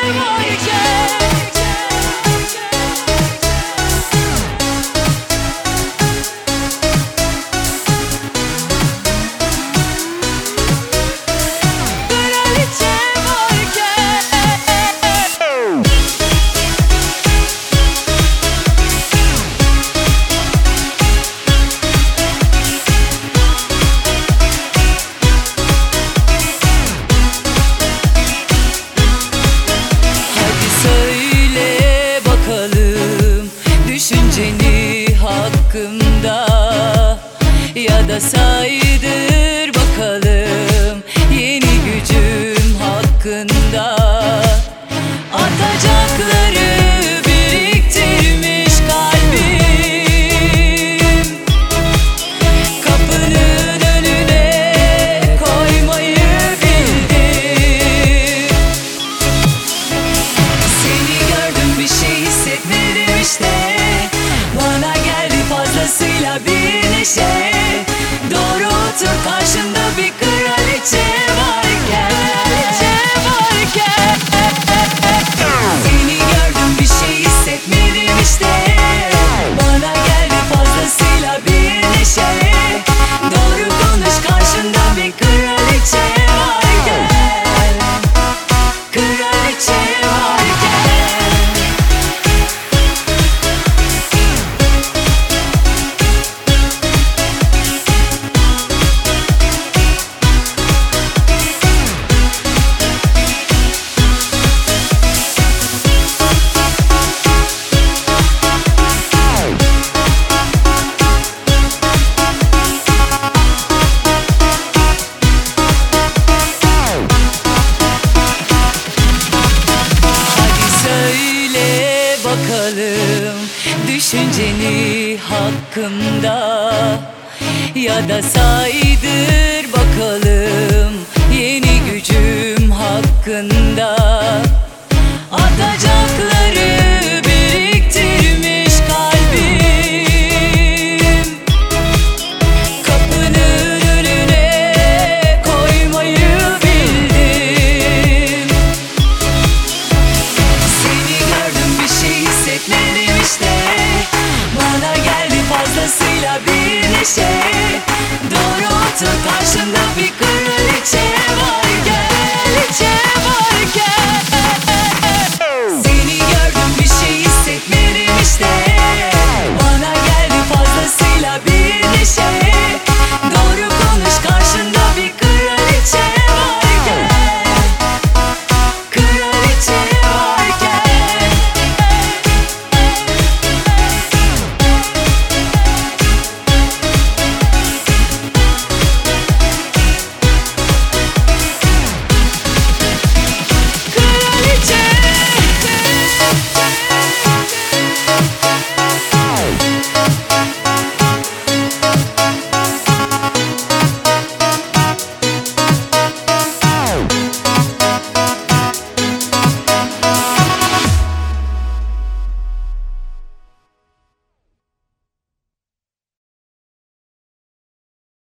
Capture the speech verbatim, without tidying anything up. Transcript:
varken. Kraliçe varken. Hadi söyle bakalım düşünceni hakkımda, ya da saydır bakalım yeni gücüm hakkında. Atacakları biriktirmiş kalbim, kapının önüne koymayı bildim. Seni gördüm, bir şey hissetmedim işte. Bana geldi fazlasıyla bir neşe. Doğru otur karşımda bir kraliçe varken. Kraliçe varken. Seni gördüm, bir şey hissetmedim işte. Bana geldi fazlasıyla bir neşe. Doğru konuş karşımda bir kraliçe varken. Kraliçe varken. Hadi söyle bakalım düşünceni hakkımda, ya da saydır bakalım yeni gücüm hakkında. Atacağım